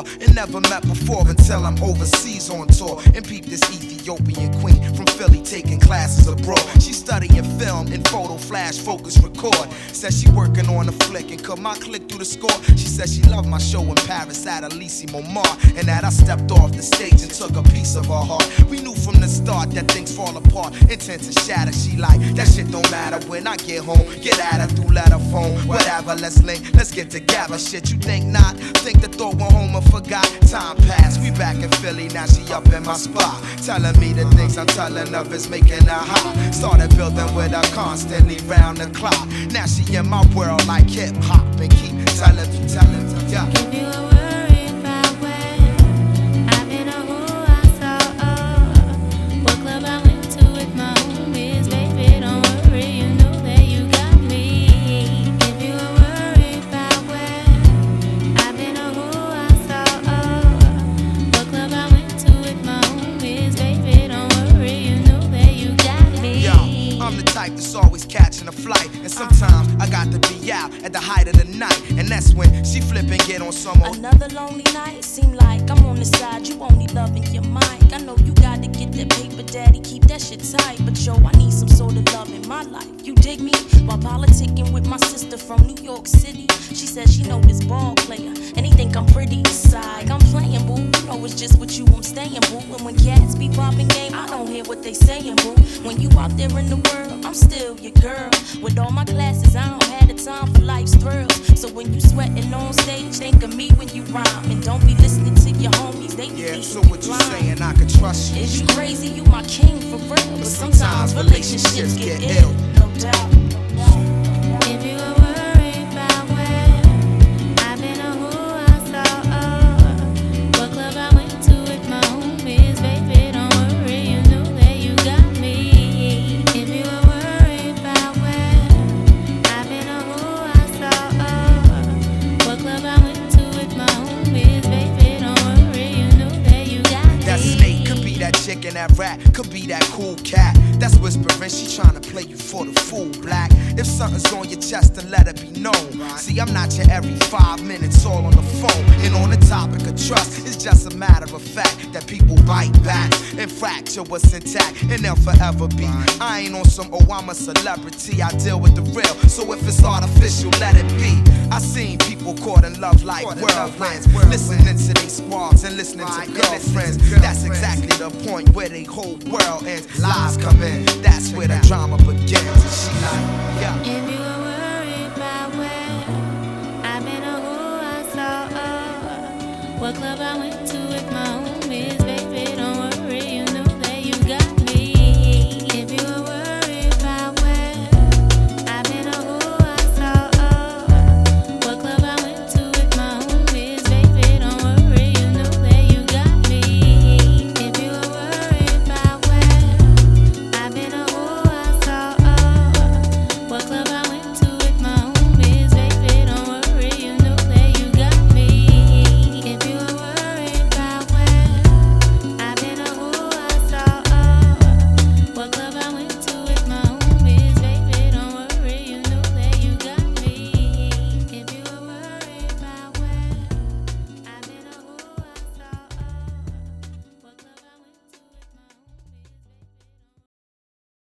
war and never met before until I'm overseas on tour and peep this Ethiopian queen from Philly taking classes abroad. She studying film and photo, flash, focus, record. Says she working on a flick and cut my click through the score. She says she loved my show in Paris at Elysee Montmartre, and that I stepped off the stage and took a piece of her heart. We knew from the start that things fall apart, intent to shatter. She like, that shit don't matter when I get home. Get at her through letter phone, whatever, let's link, let's get together. Shit, you think not? Think the thought went home and forgot. Time passed, we back in Philly, now she up in my spot, telling me the things I'm telling of is making her hot. Started building with her constantly round the clock. Now she in my world like hip hop and keep telling me, yeah. If you were worried about where I've been or who I saw, what club I went to with my homies, baby, don't worry, you know that you got me. If you were worried about where I've been or who I saw, what club I went to with my homies, baby, don't worry, you know that you got me. Yo, I'm the type that's always catching a flight, and sometimes I got to be out at the height of the night, and that's when she flip and get on some old. Another lonely night, seem like I'm on the side, you only loving your mic. I know you gotta get that paper, daddy, keep that shit tight, but yo, I need some sort of love in my life. You dig me? While politicking with my sister from New York City, she says she know this ball player, and he think I'm pretty. Side, I'm playing, boo. You know it's just with you I'm staying, boo. And when cats be popping game, I don't hear what they saying, boo. When you out there in the world, I'm still your girl. With all my classes, I don't have the time for life's thrills. So when you sweating on stage, think of me when you rhyme, and don't be listening to your homies. They be Yeah, so what you saying? I can trust you. Is you crazy? You my king for real. But sometimes relationships get ill. No doubt. If you were worried about where I've been or who I saw, what club I went to with my homies, baby, don't worry, you know that you got me. If you were worried about where I've been or who I saw, what club I went to with my homies, baby, don't worry, you know that you got me. That snake could be that chick and that rat, could be that cool cat that's whispering, she tryna play you for the fool, black. If something's on your chest, then let it be known. See, I'm not your every 5 minutes all on the phone. And on the topic of trust, it's just a matter of fact that people bite back and fracture what's intact, and they'll forever be. I ain't on some, oh, I'm a celebrity, I deal with the real. So if it's artificial, let it be. I seen people caught in love like whirlwinds, listening to they squads and listening to girlfriends. That's exactly the point where they whole world ends. Lies come in, that's where the drama begins. And she like, yeah. If you were worried about where I've been or who I saw, what club I went to with my homies,